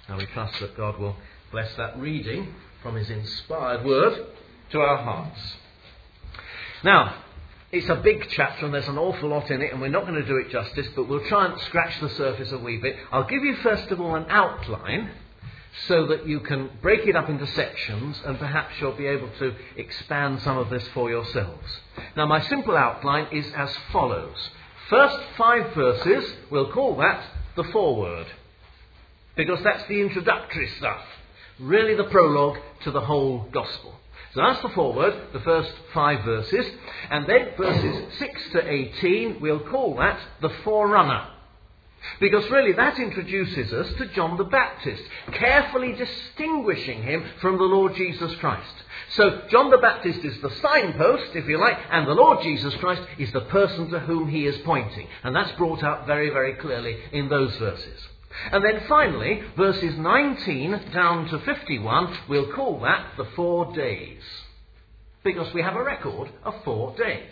Now we trust that God will bless that reading from his inspired word to our hearts. Now, it's a big chapter and there's an awful lot in it, and we're not going to do it justice, but we'll try and scratch the surface a wee bit. I'll give you first of all an outline so that you can break it up into sections, and perhaps you'll be able to expand some of this for yourselves. Now, my simple outline is as follows. First 5 verses, we'll call that the foreword, because that's the introductory stuff, really the prologue to the whole gospel. So that's the foreword, the first 5 verses, and then verses 6 to 18, we'll call that the forerunner, because really that introduces us to John the Baptist, carefully distinguishing him from the Lord Jesus Christ. So John the Baptist is the signpost, if you like, and the Lord Jesus Christ is the person to whom he is pointing. And that's brought out very, very clearly in those verses. And then finally, verses 19 down to 51, we'll call that the 4 days, because we have a record of 4 days.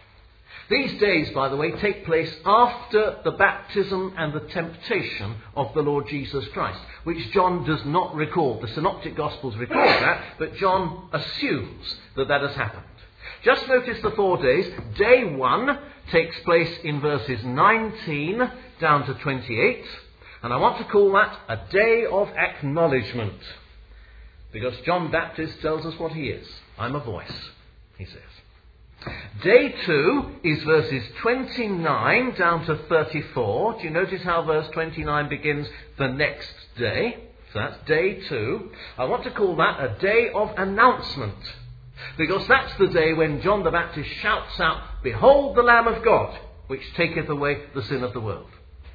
These days, by the way, take place after the baptism and the temptation of the Lord Jesus Christ, which John does not record. The Synoptic Gospels record that, but John assumes that that has happened. Just notice the 4 days. Day 1 takes place in verses 19 down to 28, and I want to call that a day of acknowledgement, because John Baptist tells us what he is. I'm a voice, he says. Day 2 is verses 29 down to 34. Do you notice how verse 29 begins the next day? So that's day 2. I want to call that a day of announcement, because that's the day when John the Baptist shouts out, "Behold the Lamb of God, which taketh away the sin of the world."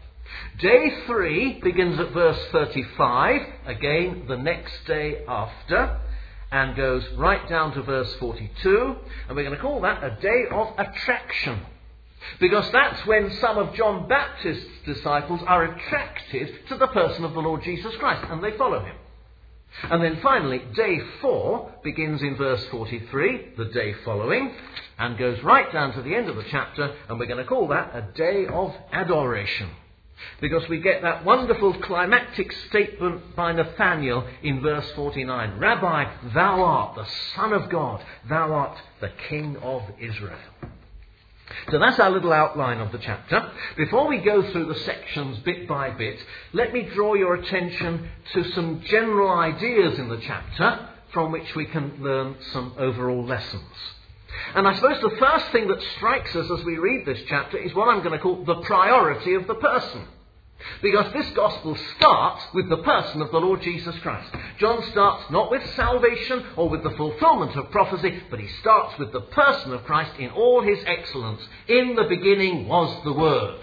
Day 3 begins at verse 35, again the next day after, and goes right down to verse 42, and we're going to call that a day of attraction, because that's when some of John Baptist's disciples are attracted to the person of the Lord Jesus Christ, and they follow him. And then finally, day 4 begins in verse 43, the day following, and goes right down to the end of the chapter, and we're going to call that a day of adoration, because we get that wonderful climactic statement by Nathanael in verse 49. "Rabbi, thou art the Son of God. Thou art the King of Israel." So that's our little outline of the chapter. Before we go through the sections bit by bit, let me draw your attention to some general ideas in the chapter from which we can learn some overall lessons. And I suppose the first thing that strikes us as we read this chapter is what I'm going to call the priority of the person. Because this gospel starts with the person of the Lord Jesus Christ. John starts not with salvation or with the fulfillment of prophecy, but he starts with the person of Christ in all his excellence. In the beginning was the Word.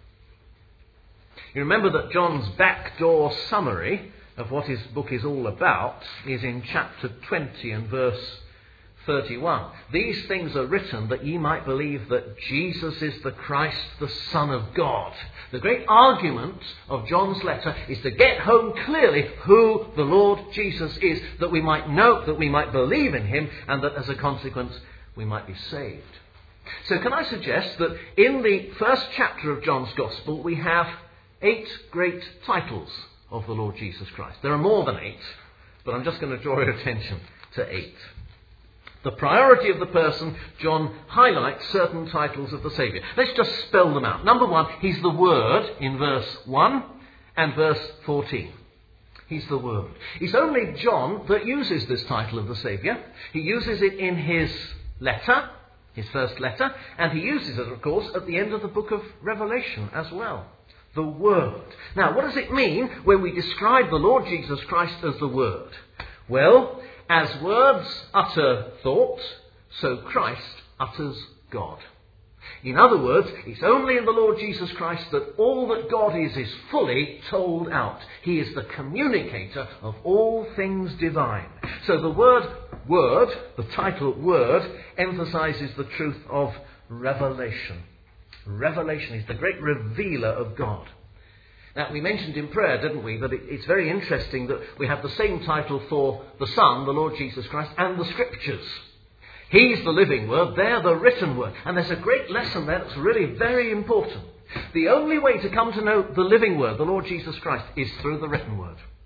You remember that John's backdoor summary of what his book is all about is in chapter 20 and verse 31. "These things are written that ye might believe that Jesus is the Christ, the Son of God." The great argument of John's letter is to get home clearly who the Lord Jesus is, that we might know, that we might believe in him, and that as a consequence we might be saved. So can I suggest that in the first chapter of John's Gospel we have 8 great titles of the Lord Jesus Christ. There are more than 8, but I'm just going to draw your attention to 8. The priority of the person, John highlights certain titles of the Saviour. Let's just spell them out. Number 1, he's the Word in verse 1 and verse 14. He's the Word. It's only John that uses this title of the Saviour. He uses it in his letter, his first letter, and he uses it, of course, at the end of the book of Revelation as well. The Word. Now, what does it mean when we describe the Lord Jesus Christ as the Word? Well, as words utter thought, so Christ utters God. In other words, it's only in the Lord Jesus Christ that all that God is fully told out. He is the communicator of all things divine. So the word, the title Word, emphasizes the truth of revelation. Revelation is the great revealer of God. Now, we mentioned in prayer, didn't we, that it's very interesting that we have the same title for the Son, the Lord Jesus Christ, and the Scriptures. He's the living Word, they're the written Word. And there's a great lesson there that's really very important. The only way to come to know the living Word, the Lord Jesus Christ, is through the written Word.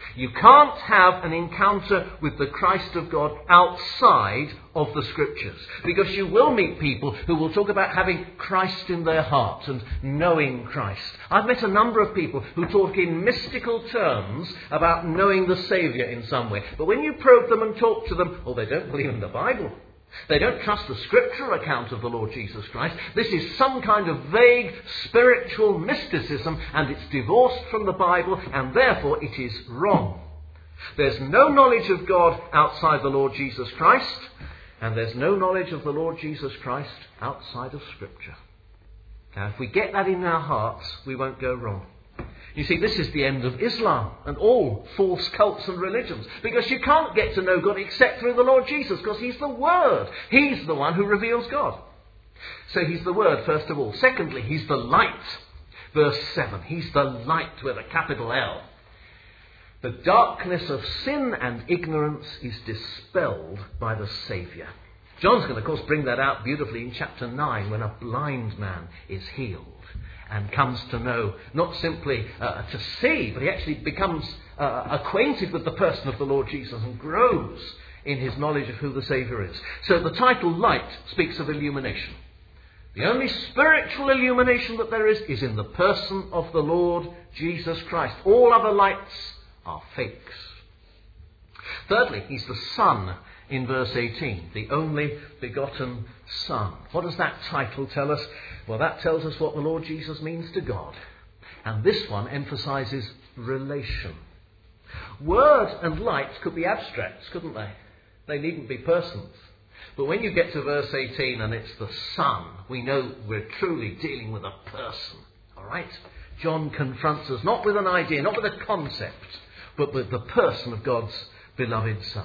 You can't have an encounter with the Christ of God outside of the Scriptures, because you will meet people who will talk about having Christ in their heart and knowing Christ. I've met a number of people who talk in mystical terms about knowing the Saviour in some way. But when you probe them and talk to them, they don't believe in the Bible. They don't trust the scriptural account of the Lord Jesus Christ. This is some kind of vague spiritual mysticism, and it's divorced from the Bible, and therefore it is wrong. There's no knowledge of God outside the Lord Jesus Christ, and there's no knowledge of the Lord Jesus Christ outside of Scripture. Now, if we get that in our hearts, we won't go wrong. You see, this is the end of Islam and all false cults and religions, because you can't get to know God except through the Lord Jesus, because he's the Word. He's the one who reveals God. So he's the Word, first of all. Secondly, he's the light. Verse 7, he's the light with a capital L. The darkness of sin and ignorance is dispelled by the Saviour. John's going to, of course, bring that out beautifully in chapter 9, when a blind man is healed and comes to know, not simply to see, but he actually becomes acquainted with the person of the Lord Jesus and grows in his knowledge of who the Saviour is. So the title Light speaks of illumination. The only spiritual illumination that there is in the person of the Lord Jesus Christ. All other lights are fakes. Thirdly, he's the Son in verse 18, the only begotten Son. What does that title tell us? Well, that tells us what the Lord Jesus means to God. And this one emphasises relation. Word and light could be abstracts, couldn't they? They needn't be persons. But when you get to verse 18 and it's the Son, we know we're truly dealing with a person. All right? John confronts us not with an idea, not with a concept, but with the person of God's beloved Son.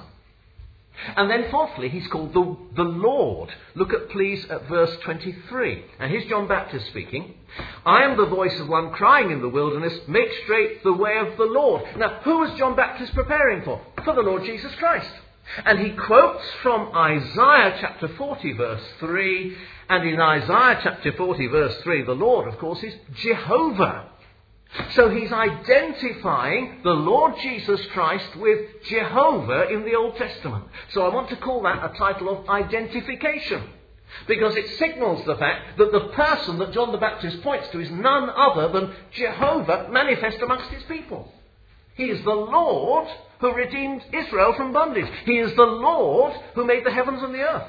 And then fourthly, he's called the Lord. Look at, please, at verse 23. And here's John Baptist speaking. I am the voice of one crying in the wilderness, make straight the way of the Lord. Now, who was John Baptist preparing for? For the Lord Jesus Christ. And he quotes from Isaiah chapter 40, verse 3. And in Isaiah chapter 40, verse 3, the Lord, of course, is Jehovah. So he's identifying the Lord Jesus Christ with Jehovah in the Old Testament. So I want to call that a title of identification, because it signals the fact that the person that John the Baptist points to is none other than Jehovah manifest amongst his people. He is the Lord who redeemed Israel from bondage. He is the Lord who made the heavens and the earth.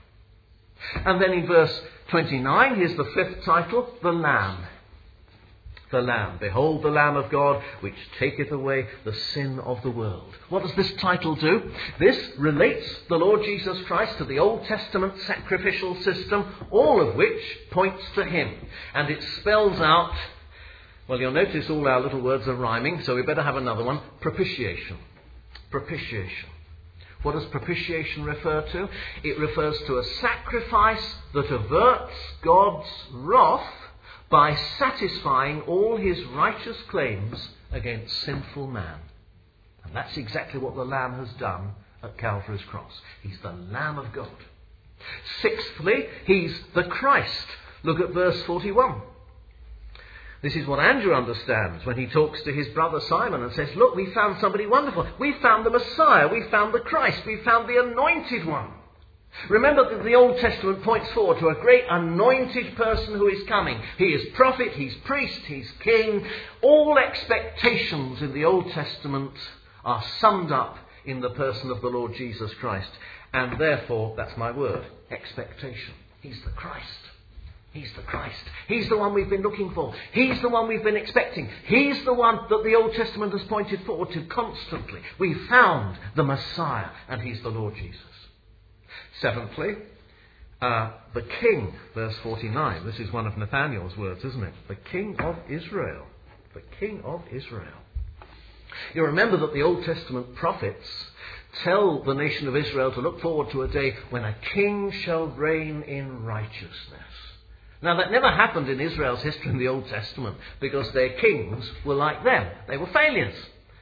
And then in verse 29, here's the fifth title, the Lamb. The Lamb. Behold the Lamb of God, which taketh away the sin of the world. What does this title do? This relates the Lord Jesus Christ to the Old Testament sacrificial system, all of which points to him. And it spells out, well, you'll notice all our little words are rhyming, so we better have another one, propitiation. Propitiation. What does propitiation refer to? It refers to a sacrifice that averts God's wrath by satisfying all his righteous claims against sinful man. And that's exactly what the Lamb has done at Calvary's cross. He's the Lamb of God. Sixthly, he's the Christ. Look at verse 41. This is what Andrew understands when he talks to his brother Simon and says, look, we found somebody wonderful. We found the Messiah. We found the Christ. We found the Anointed One. Remember that the Old Testament points forward to a great anointed person who is coming. He is prophet, he's priest, he's king. All expectations in the Old Testament are summed up in the person of the Lord Jesus Christ. And therefore, that's my word, expectation. He's the Christ. He's the Christ. He's the one we've been looking for. He's the one we've been expecting. He's the one that the Old Testament has pointed forward to constantly. We found the Messiah, and he's the Lord Jesus. Seventhly, the King, verse 49. This is one of Nathanael's words, isn't it? The King of Israel. The King of Israel. You remember that the Old Testament prophets tell the nation of Israel to look forward to a day when a king shall reign in righteousness. Now, that never happened in Israel's history in the Old Testament, because their kings were like them. They were failures.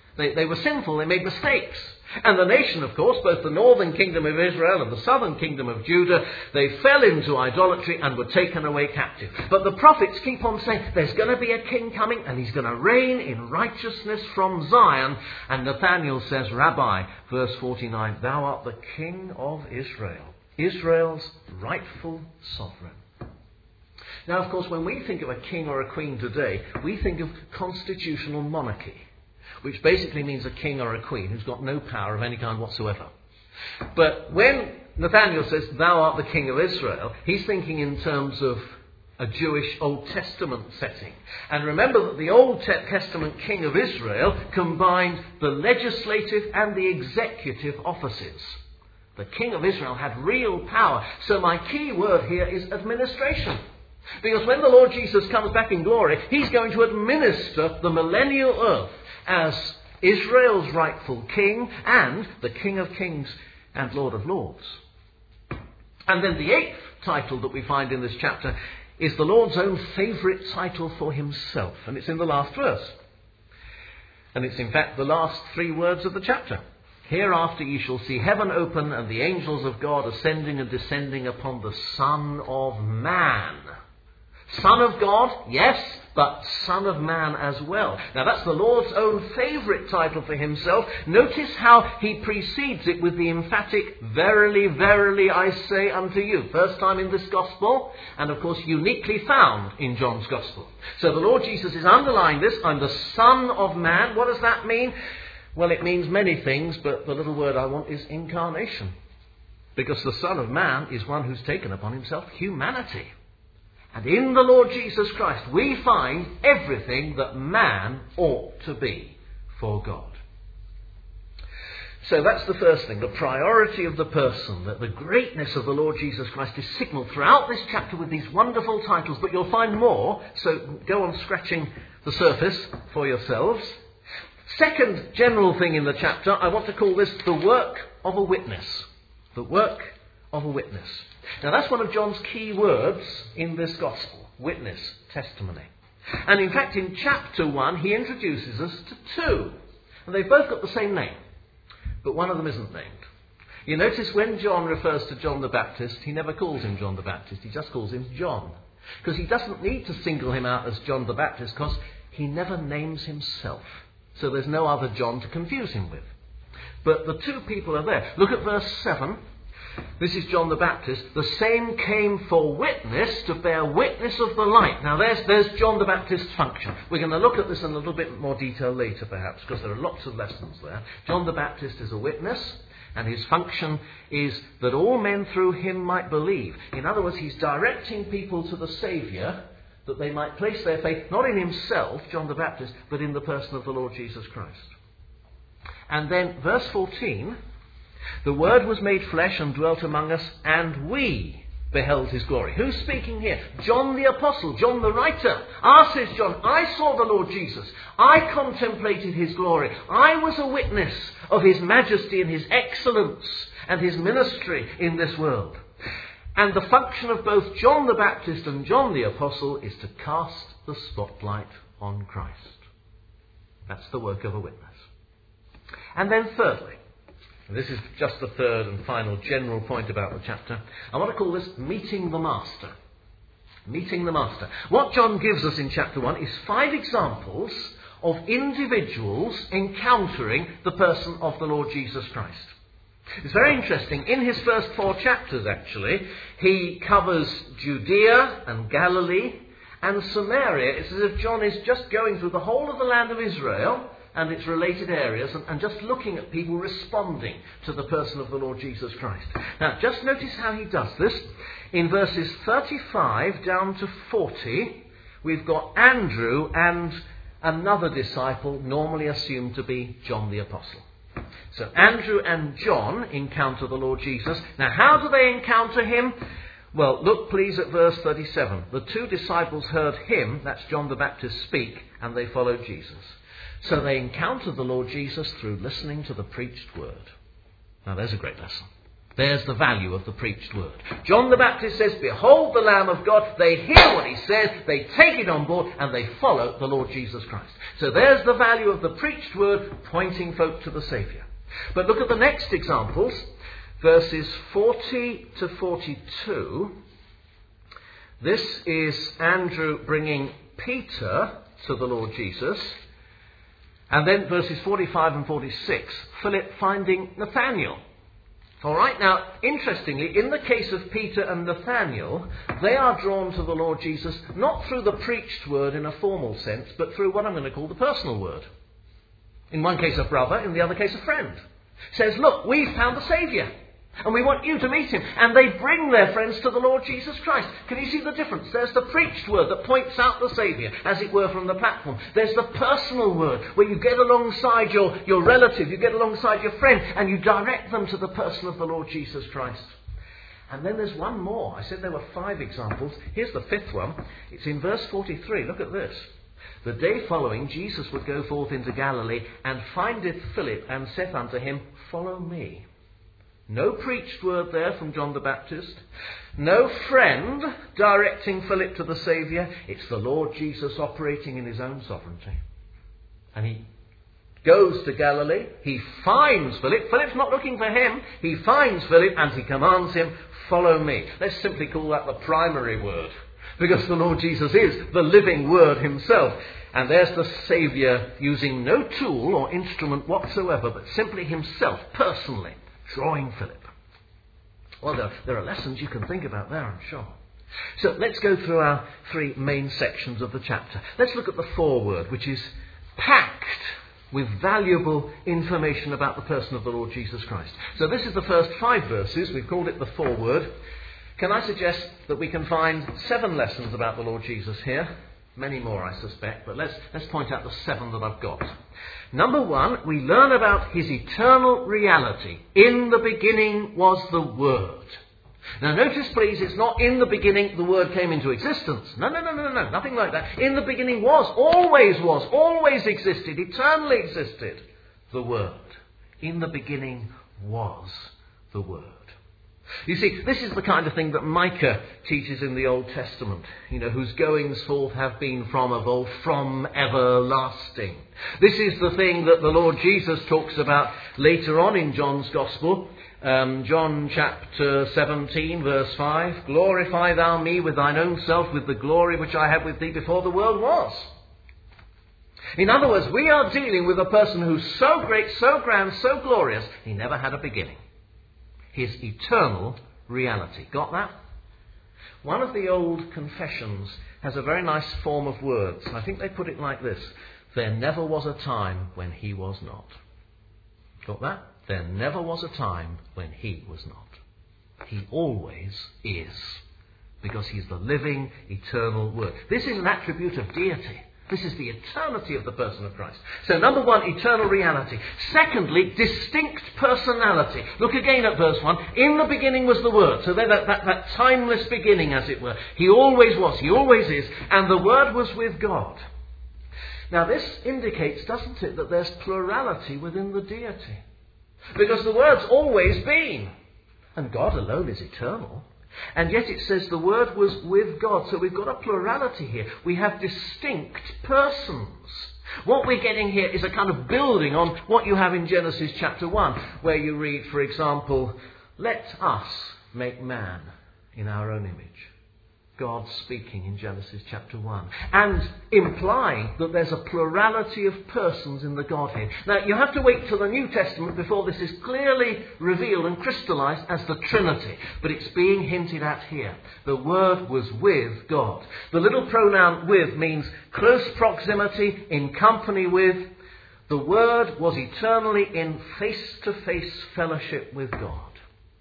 They were sinful, they made mistakes. And the nation, of course, both the northern kingdom of Israel and the southern kingdom of Judah, they fell into idolatry and were taken away captive. But the prophets keep on saying, there's going to be a king coming and he's going to reign in righteousness from Zion. And Nathanael says, Rabbi, verse 49, thou art the king of Israel, Israel's rightful sovereign. Now, of course, when we think of a king or a queen today, we think of constitutional monarchy, which basically means a king or a queen who's got no power of any kind whatsoever. But when Nathanael says, thou art the king of Israel, he's thinking in terms of a Jewish Old Testament setting. And remember that the Old Testament king of Israel combined the legislative and the executive offices. The king of Israel had real power. So my key word here is administration. Because when the Lord Jesus comes back in glory, he's going to administer the millennial earth as Israel's rightful king and the King of Kings and Lord of Lords. And then the eighth title that we find in this chapter is the Lord's own favourite title for himself. And it's in the last verse. And it's in fact the last three words of the chapter. Hereafter ye shall see heaven open and the angels of God ascending and descending upon the Son of Man. Son of God, yes, but Son of Man as well. Now that's the Lord's own favourite title for himself. Notice how he precedes it with the emphatic, verily, verily, I say unto you. First time in this gospel, and of course uniquely found in John's gospel. So the Lord Jesus is underlying this. I'm the Son of Man. What does that mean? Well, it means many things, but the little word I want is incarnation. Because the Son of Man is one who's taken upon himself humanity. And in the Lord Jesus Christ, we find everything that man ought to be for God. So that's the first thing, the priority of the person, that the greatness of the Lord Jesus Christ is signalled throughout this chapter with these wonderful titles, but you'll find more, so go on scratching the surface for yourselves. Second general thing in the chapter, I want to call this the work of a witness. The work of a witness. Now that's one of John's key words in this gospel. Witness, testimony. And in fact in chapter 1 he introduces us to two. And they've both got the same name. But one of them isn't named. You notice when John refers to John the Baptist, he never calls him John the Baptist. He just calls him John. Because he doesn't need to single him out as John the Baptist because he never names himself. So there's no other John to confuse him with. But the two people are there. Look at verse 7. This is John the Baptist. The same came for witness, to bear witness of the light. Now there's John the Baptist's function. We're going to look at this in a little bit more detail later perhaps, because there are lots of lessons there. John the Baptist is a witness, and his function is that all men through him might believe. In other words, he's directing people to the Saviour, that they might place their faith not in himself, John the Baptist, but in the person of the Lord Jesus Christ. And then verse 14, the Word was made flesh and dwelt among us, and we beheld his glory. Who's speaking here? John the Apostle, John the writer. Says John, I saw the Lord Jesus. I contemplated his glory. I was a witness of his majesty and his excellence and his ministry in this world. And the function of both John the Baptist and John the Apostle is to cast the spotlight on Christ. That's the work of a witness. And then thirdly, and this is just the third and final general point about the chapter, I want to call this meeting the Master. Meeting the Master. What John gives us in chapter 1 is 5 examples of individuals encountering the person of the Lord Jesus Christ. It's very interesting. In his first 4 chapters, actually, he covers Judea and Galilee and Samaria. It's as if John is just going through the whole of the land of Israel and its related areas and just looking at people responding to the person of the Lord Jesus Christ. Now, just notice how he does this. In verses 35 down to 40, we've got Andrew and another disciple, normally assumed to be John the Apostle. So Andrew and John encounter the Lord Jesus. Now, how do they encounter him? Well, look please at verse 37. The 2 disciples heard him, that's John the Baptist, speak, and they followed Jesus. So they encountered the Lord Jesus through listening to the preached word. Now, there's a great lesson. There's the value of the preached word. John the Baptist says, behold the Lamb of God. They hear what he says, they take it on board, and they follow the Lord Jesus Christ. So there's the value of the preached word pointing folk to the Saviour. But look at the next examples, verses 40 to 42. This is Andrew bringing Peter to the Lord Jesus. And then verses 45 and 46, Philip finding Nathanael. All right, now, interestingly, in the case of Peter and Nathanael, they are drawn to the Lord Jesus not through the preached word in a formal sense, but through what I'm going to call the personal word. In one case a brother, in the other case a friend. Says, look, we've found the Saviour, and we want you to meet him. And they bring their friends to the Lord Jesus Christ. Can you see the difference? There's the preached word that points out the Saviour, as it were, from the platform. There's the personal word, where you get alongside your relative, you get alongside your friend, and you direct them to the person of the Lord Jesus Christ. And then there's one more. I said there were 5 examples. Here's the 5th one. It's in verse 43. Look at this. The day following, Jesus would go forth into Galilee, and findeth Philip, and saith unto him, follow me. No preached word there from John the Baptist. No friend directing Philip to the Saviour. It's the Lord Jesus operating in his own sovereignty. And he goes to Galilee. He finds Philip. Philip's not looking for him. He finds Philip and he commands him, follow me. Let's simply call that the primary word, because the Lord Jesus is the living word himself. And there's the Saviour using no tool or instrument whatsoever, but simply himself, personally, drawing Philip. Well, there are lessons you can think about there, I'm sure. So let's go through our 3 main sections of the chapter. Let's look at the foreword, which is packed with valuable information about the person of the Lord Jesus Christ. So this is the first 5 verses. We've called it the foreword. Can I suggest that we can find 7 lessons about the Lord Jesus here? Many more, I suspect, but let's point out the 7 that I've got. Number 1, we learn about his eternal reality. In the beginning was the Word. Now notice, please, it's not in the beginning the Word came into existence. No, nothing like that. In the beginning was, always existed, eternally existed, the Word. In the beginning was the Word. You see, this is the kind of thing that Micah teaches in the Old Testament, whose goings forth have been from of old, from everlasting. This is the thing that the Lord Jesus talks about later on in John's Gospel. John chapter 17, verse 5, glorify thou me with thine own self, with the glory which I had with thee before the world was. In other words, we are dealing with a person who's so great, so grand, so glorious, he never had a beginning. His eternal reality. Got that? One of the old confessions has a very nice form of words. I think they put it like this. There never was a time when he was not. Got that? There never was a time when he was not. He always is. Because he's the living, eternal Word. This is an attribute of deity. This is the eternity of the person of Christ. So number 1, eternal reality. Secondly, distinct personality. Look again at verse 1. In the beginning was the Word. So that timeless beginning, as it were. He always was. He always is. And the Word was with God. Now this indicates, doesn't it, that there's plurality within the deity. Because the Word's always been. And God alone is eternal. And yet it says the Word was with God. So we've got a plurality here. We have distinct persons. What we're getting here is a kind of building on what you have in Genesis chapter 1, where you read, for example, let us make man in our own image. God speaking in Genesis chapter 1, and implying that there's a plurality of persons in the Godhead. Now, you have to wait till the New Testament before this is clearly revealed and crystallized as the Trinity, but it's being hinted at here. The Word was with God. The little pronoun with means close proximity, in company with. The Word was eternally in face-to-face fellowship with God.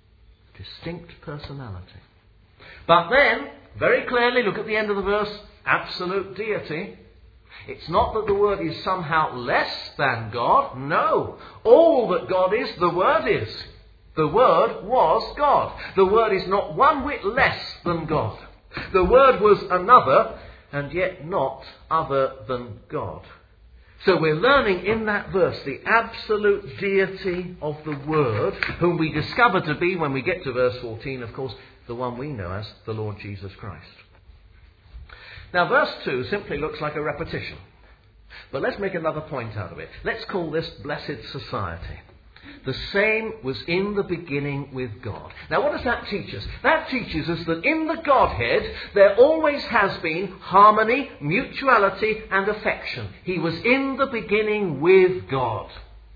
Distinct personality. But then, very clearly, look at the end of the verse, absolute deity. It's not that the Word is somehow less than God. No. All that God is, the Word is. The Word was God. The Word is not one whit less than God. The Word was another, and yet not other than God. So we're learning in that verse the absolute deity of the Word, whom we discover to be, when we get to verse 14, of course, the one we know as the Lord Jesus Christ. Now, verse 2 simply looks like a repetition. But let's make another point out of it. Let's call this blessed society. The same was in the beginning with God. Now, what does that teach us? That teaches us that in the Godhead, there always has been harmony, mutuality, and affection. He was in the beginning with God.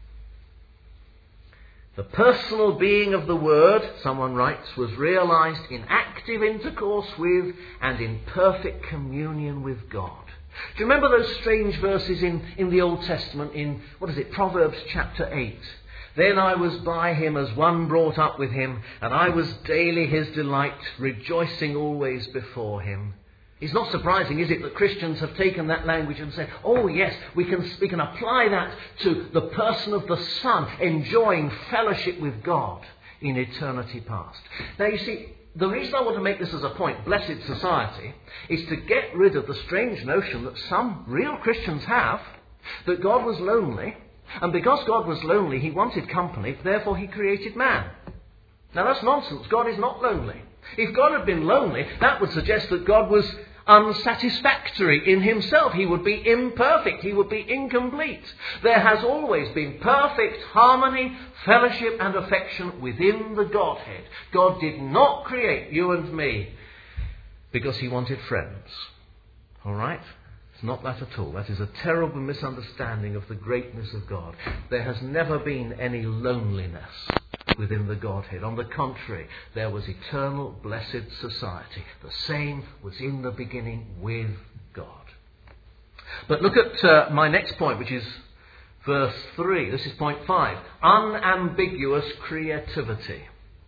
The personal being of the Word, someone writes, was realized in active intercourse with and in perfect communion with God. Do you remember those strange verses in the Old Testament in, Proverbs chapter 8? Then I was by him as one brought up with him, and I was daily his delight, rejoicing always before him. It's not surprising, is it, that Christians have taken that language and said, oh yes, we can apply that to the person of the Son, enjoying fellowship with God in eternity past. Now you see, the reason I want to make this as a point, blessed society, is to get rid of the strange notion that some real Christians have, that God was lonely, and because God was lonely, he wanted company, therefore he created man. Now that's nonsense. God is not lonely. If God had been lonely, that would suggest that God was unsatisfactory in himself. He would be imperfect. He would be incomplete. There has always been perfect harmony, fellowship and affection within the Godhead. God did not create you and me because he wanted friends. All right? It's not that at all. That is a terrible misunderstanding of the greatness of God. There has never been any loneliness within the Godhead. On the contrary, there was eternal blessed society. The same was in the beginning with God. But look at my next point, which is verse 3. This is point 5. Unambiguous creativity.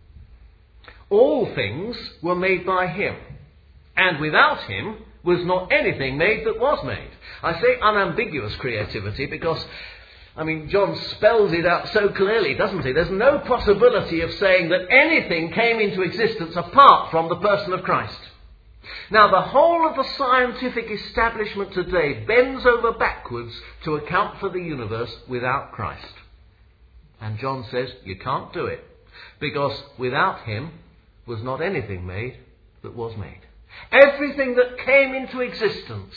All things were made by him, and without him was not anything made that was made. I say unambiguous creativity because, John spells it out so clearly, doesn't he? There's no possibility of saying that anything came into existence apart from the person of Christ. Now, the whole of the scientific establishment today bends over backwards to account for the universe without Christ. And John says you can't do it, because without him was not anything made that was made. Everything that came into existence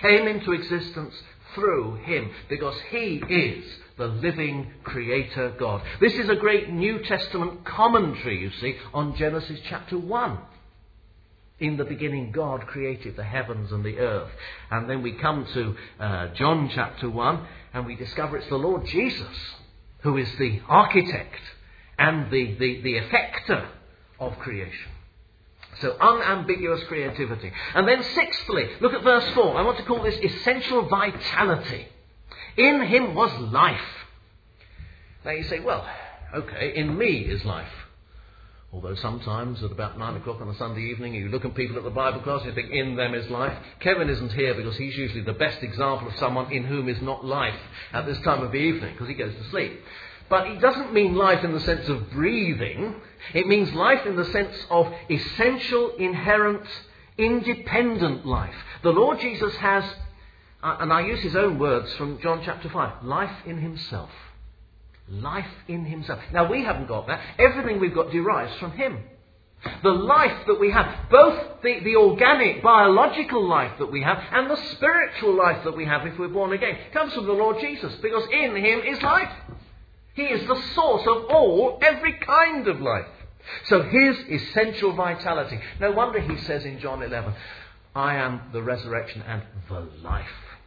through him, because he is the living creator God. This is a great New Testament commentary, you see, on Genesis chapter 1. In the beginning, God created the heavens and the earth. And then we come to John chapter 1, and we discover it's the Lord Jesus who is the architect and the effector of creation. So unambiguous creativity. And then sixthly, look at verse 4. I want to call this essential vitality. In him was life. Now you say, well, okay, in me is life. Although sometimes at about 9 o'clock on a Sunday evening, you look at people at the Bible class and you think, in them is life. Kevin isn't here because he's usually the best example of someone in whom is not life at this time of the evening, because he goes to sleep. But it doesn't mean life in the sense of breathing. It means life in the sense of essential, inherent, independent life. The Lord Jesus has, and I use his own words from John chapter 5, life in himself. Life in himself. Now, we haven't got that. Everything we've got derives from him. The life that we have, both the organic, biological life that we have and the spiritual life that we have if we're born again, comes from the Lord Jesus, because in him is life. He is the source of every kind of life. So his essential vitality. No wonder he says in John 11, I am the resurrection and the life.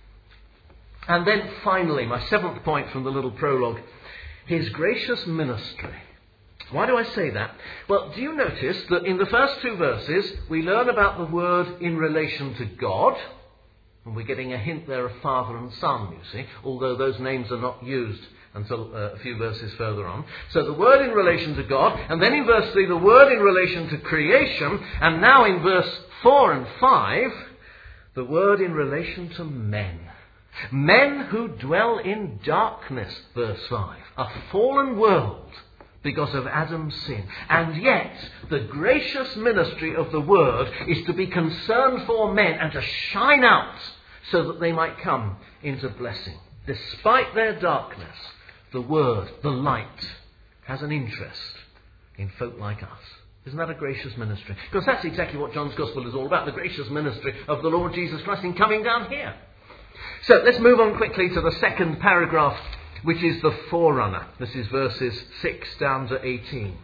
And then finally, my seventh point from the little prologue, his gracious ministry. Why do I say that? Well, do you notice that in the first two verses, we learn about the Word in relation to God, and we're getting a hint there of Father and Son, you see, although those names are not used until a few verses further on. So the Word in relation to God, and then in verse 3, the Word in relation to creation, and now in verse 4 and 5, the Word in relation to men. Men who dwell in darkness, verse 5, a fallen world because of Adam's sin. And yet, the gracious ministry of the Word is to be concerned for men and to shine out so that they might come into blessing. Despite their darkness, the Word, the light, has an interest in folk like us. Isn't that a gracious ministry? Because that's exactly what John's Gospel is all about, the gracious ministry of the Lord Jesus Christ in coming down here. So let's move on quickly to the second paragraph, which is the forerunner. This is verses 6 down to 18.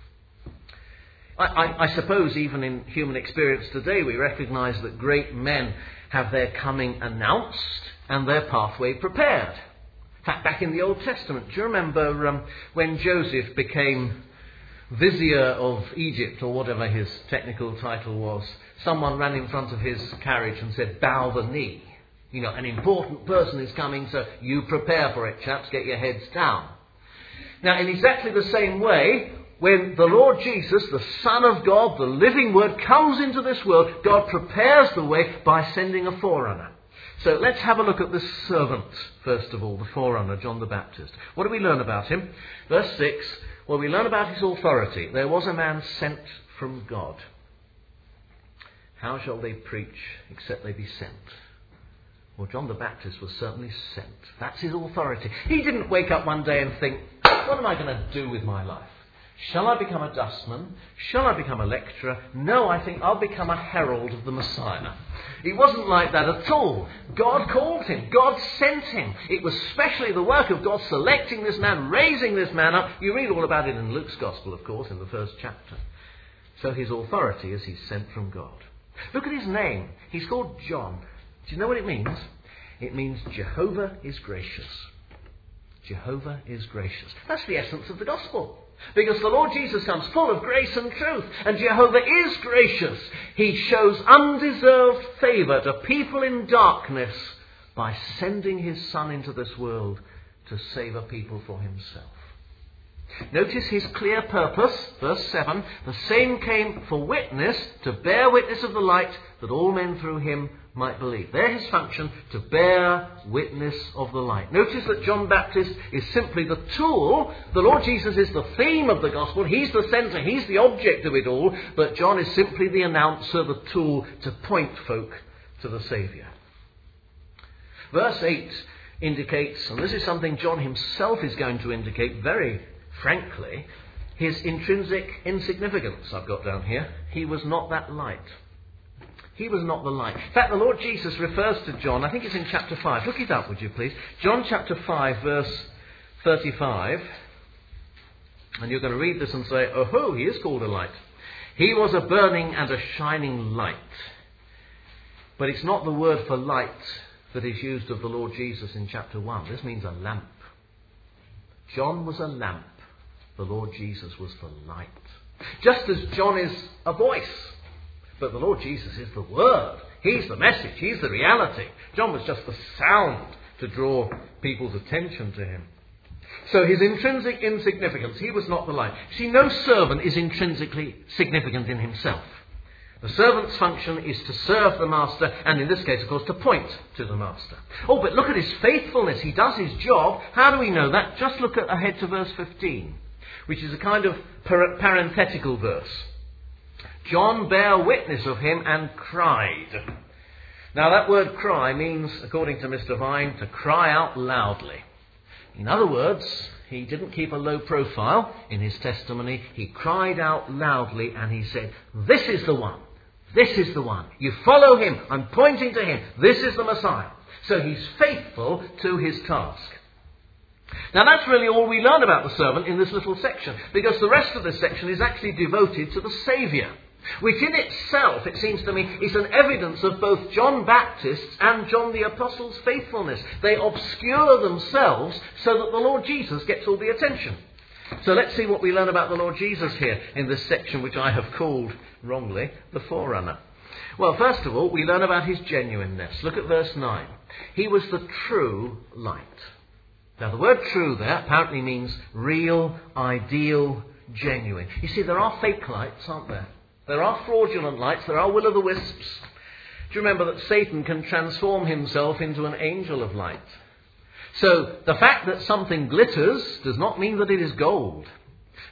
I suppose even in human experience today we recognise that great men have their coming announced and their pathway prepared. In fact, back in the Old Testament, do you remember when Joseph became vizier of Egypt, or whatever his technical title was, someone ran in front of his carriage and said, "Bow the knee. You know, an important person is coming, so you prepare for it, chaps, get your heads down." Now, in exactly the same way, when the Lord Jesus, the Son of God, the living Word, comes into this world, God prepares the way by sending a forerunner. So let's have a look at this servant, first of all, the forerunner, John the Baptist. What do we learn about him? Verse 6, well, we learn about his authority. There was a man sent from God. How shall they preach except they be sent? Well, John the Baptist was certainly sent. That's his authority. He didn't wake up one day and think, what am I going to do with my life? Shall I become a dustman? Shall I become a lecturer? No, I think I'll become a herald of the Messiah. It wasn't like that at all. God called him. God sent him. It was specially the work of God selecting this man, raising this man up. You read all about it in Luke's Gospel, of course, in the first chapter. So his authority is he's sent from God. Look at his name. He's called John. Do you know what it means? It means Jehovah is gracious. Jehovah is gracious. That's the essence of the Gospel. Because the Lord Jesus comes full of grace and truth, and Jehovah is gracious. He shows undeserved favour to people in darkness by sending his Son into this world to save a people for himself. Notice his clear purpose, verse 7, the same came for witness, to bear witness of the light, that all men through him might believe. There's his function, to bear witness of the light. Notice that John Baptist is simply the tool. The Lord Jesus is the theme of the gospel. He's the centre. He's the object of it all. But John is simply the announcer, the tool to point folk to the Saviour. Verse 8 indicates, and this is something John himself is going to indicate very frankly, his intrinsic insignificance, I've got down here. He was not that light. He was not the light. In fact, the Lord Jesus refers to John, I think it's in chapter 5. Look it up, would you please? John chapter 5, verse 35. And you're going to read this and say, oh, he is called a light. He was a burning and a shining light. But it's not the word for light that is used of the Lord Jesus in chapter 1. This means a lamp. John was a lamp. The Lord Jesus was the light. Just as John is a voice. But the Lord Jesus is the Word. He's the message. He's the reality. John was just the sound to draw people's attention to him. So his intrinsic insignificance, he was not the light. See, no servant is intrinsically significant in himself. The servant's function is to serve the master, and in this case, of course, to point to the master. Oh, but look at his faithfulness. He does his job. How do we know that? Just look ahead to verse 15, which is a kind of parenthetical verse. John bare witness of him and cried. Now that word cry means, according to Mr. Vine, to cry out loudly. In other words, he didn't keep a low profile in his testimony. He cried out loudly and he said, this is the one. This is the one. You follow him. I'm pointing to him. This is the Messiah. So he's faithful to his task. Now that's really all we learn about the servant in this little section, because the rest of this section is actually devoted to the Saviour, which in itself, it seems to me, is an evidence of both John Baptist's and John the Apostle's faithfulness. They obscure themselves so that the Lord Jesus gets all the attention. So let's see what we learn about the Lord Jesus here in this section, which I have called, wrongly, the forerunner. Well, first of all, we learn about his genuineness. Look at verse 9. He was the true light. Now, the word true there apparently means real, ideal, genuine. You see, there are fake lights, aren't there? There are fraudulent lights. There are will-o'-the-wisps. Do you remember that Satan can transform himself into an angel of light? So, the fact that something glitters does not mean that it is gold.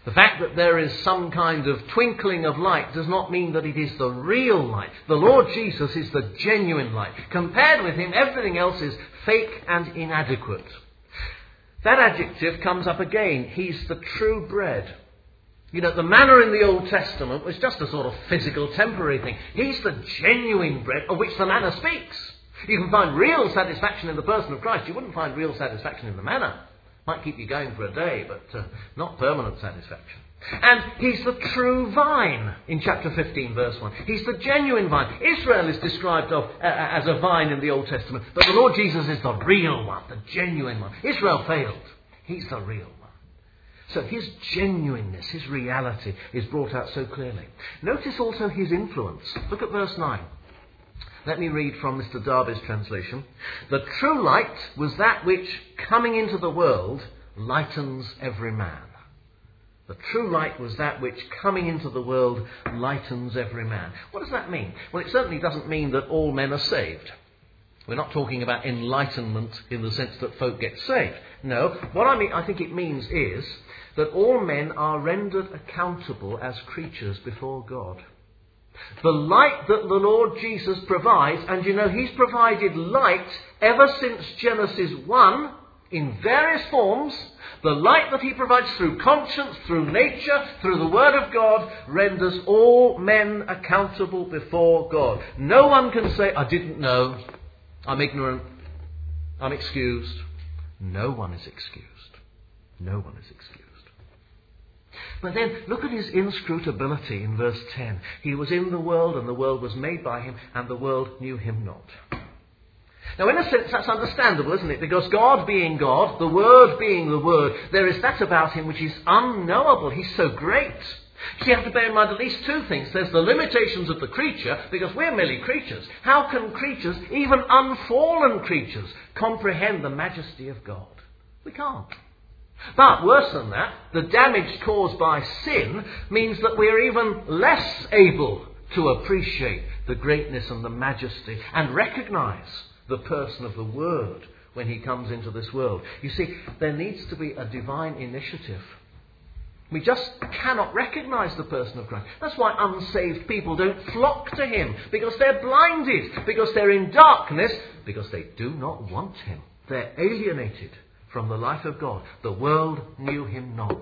The fact that there is some kind of twinkling of light does not mean that it is the real light. The Lord Jesus is the genuine light. Compared with him, everything else is fake and inadequate. That adjective comes up again. He's the true bread. You know, the manna in the Old Testament was just a sort of physical, temporary thing. He's the genuine bread of which the manna speaks. You can find real satisfaction in the person of Christ. You wouldn't find real satisfaction in the manna. Might keep you going for a day, but not permanent satisfaction. And he's the true vine in chapter 15, verse 1. He's the genuine vine. Israel is described as a vine in the Old Testament, but the Lord Jesus is the real one, the genuine one. Israel failed. He's the real one. So his genuineness, his reality is brought out so clearly. Notice also his influence. Look at verse 9. Let me read from Mr. Darby's translation. The true light was that which, coming into the world, lightens every man. The true light was that which, coming into the world, lightens every man. What does that mean? Well, it certainly doesn't mean that all men are saved. We're not talking about enlightenment in the sense that folk get saved. No, what I think it means is that all men are rendered accountable as creatures before God. The light that the Lord Jesus provides, and you know, he's provided light ever since Genesis 1 in various forms. The light that he provides through conscience, through nature, through the Word of God, renders all men accountable before God. No one can say, I didn't know, I'm ignorant, I'm excused. No one is excused. No one is excused. But then look at his inscrutability in verse 10. He was in the world, and the world was made by him, and the world knew him not. Now, in a sense, that's understandable, isn't it? Because God being God, the Word being the Word, there is that about him which is unknowable. He's so great. So you have to bear in mind at least two things. There's the limitations of the creature, because we're merely creatures. How can creatures, even unfallen creatures, comprehend the majesty of God? We can't. But worse than that, the damage caused by sin means that we're even less able to appreciate the greatness and the majesty and recognise the person of the Word when he comes into this world. You see, there needs to be a divine initiative. We just cannot recognise the person of Christ. That's why unsaved people don't flock to him, because they're blinded, because they're in darkness, because they do not want him. They're alienated from the life of God. The world knew him not.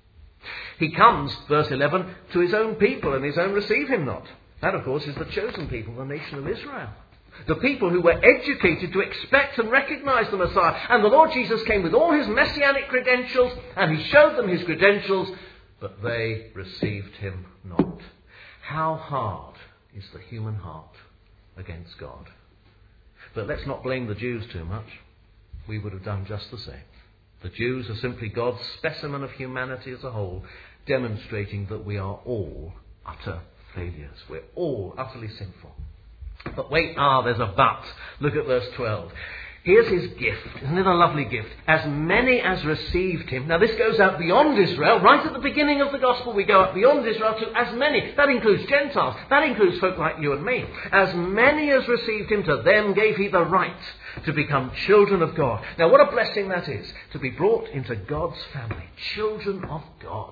He comes, verse 11, to his own people, and his own receive him not. That, of course, is the chosen people, the nation of Israel. The people who were educated to expect and recognise the Messiah. And the Lord Jesus came with all his messianic credentials, and he showed them his credentials, but they received him not. How hard is the human heart against God? But let's not blame the Jews too much. We would have done just the same. The Jews are simply God's specimen of humanity as a whole, demonstrating that we are all utter failures. We're all utterly sinful. But wait, there's a but. Look at verse 12. Here's his gift. Isn't it a lovely gift? As many as received him. Now this goes out beyond Israel. Right at the beginning of the gospel we go up beyond Israel to as many. That includes Gentiles. That includes folk like you and me. As many as received him, to them gave he the right to become children of God. Now what a blessing that is, to be brought into God's family. Children of God.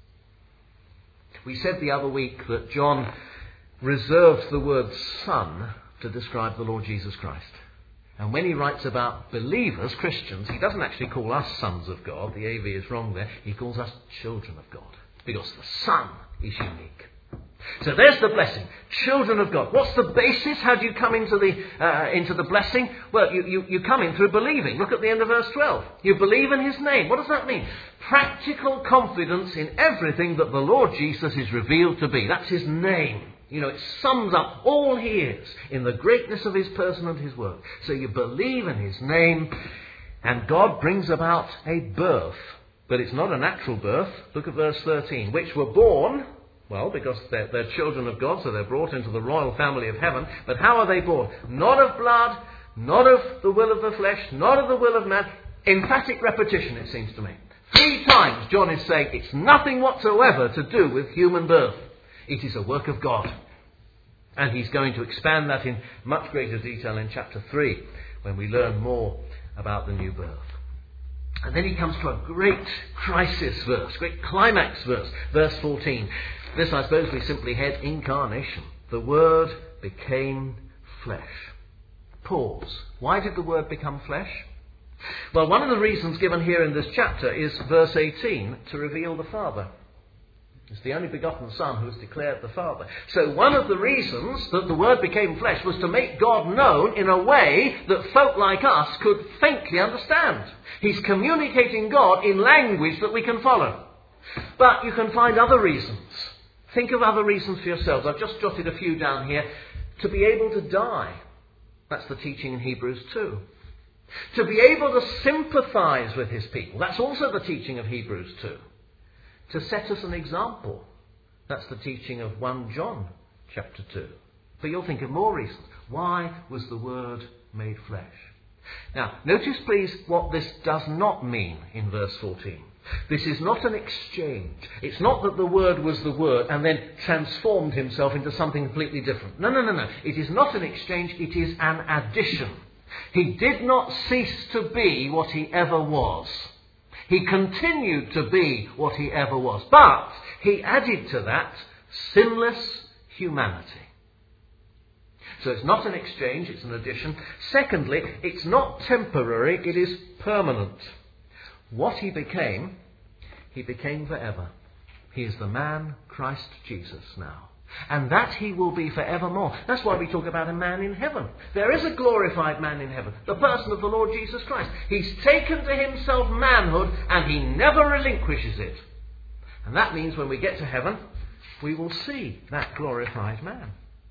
We said the other week that John reserved the word son to describe the Lord Jesus Christ. And when he writes about believers, Christians, he doesn't actually call us sons of God. The AV is wrong there. He calls us children of God, because the Son is unique. So there's the blessing. Children of God. What's the basis? How do you come into the blessing? Well, you come in through believing. Look at the end of verse 12. You believe in his name. What does that mean? Practical confidence in everything that the Lord Jesus is revealed to be. That's his name. You know, it sums up all he is in the greatness of his person and his work. So you believe in his name, and God brings about a birth. But it's not a natural birth. Look at verse 13. Which were born, well, because they're children of God, so they're brought into the royal family of heaven. But how are they born? Not of blood, not of the will of the flesh, not of the will of man. Emphatic repetition, it seems to me. 3 times John is saying it's nothing whatsoever to do with human birth. It is a work of God. And he's going to expand that in much greater detail in chapter 3, when we learn more about the new birth. And then he comes to a great crisis verse, great climax verse, verse 14. This, I suppose, we simply head incarnation. The Word became flesh. Pause. Why did the Word become flesh? Well, one of the reasons given here in this chapter is verse 18, to reveal the Father. It's the only begotten Son who has declared the Father. So one of the reasons that the Word became flesh was to make God known in a way that folk like us could faintly understand. He's communicating God in language that we can follow. But you can find other reasons. Think of other reasons for yourselves. I've just jotted a few down here. To be able to die. That's the teaching in Hebrews 2. To be able to sympathise with his people. That's also the teaching of Hebrews 2. To set us an example. That's the teaching of 1 John chapter 2. But you'll think of more reasons. Why was the Word made flesh? Now, notice please what this does not mean in verse 14. This is not an exchange. It's not that the Word was the Word and then transformed himself into something completely different. No. It is not an exchange. It is an addition. He did not cease to be what he ever was. He continued to be what he ever was. But he added to that sinless humanity. So it's not an exchange, it's an addition. Secondly, it's not temporary, it is permanent. What he became forever. He is the man, Christ Jesus, now. And that he will be forevermore. That's why we talk about a man in heaven. There is a glorified man in heaven, the person of the Lord Jesus Christ. He's taken to himself manhood and he never relinquishes it. And that means when we get to heaven, we will see that glorified man.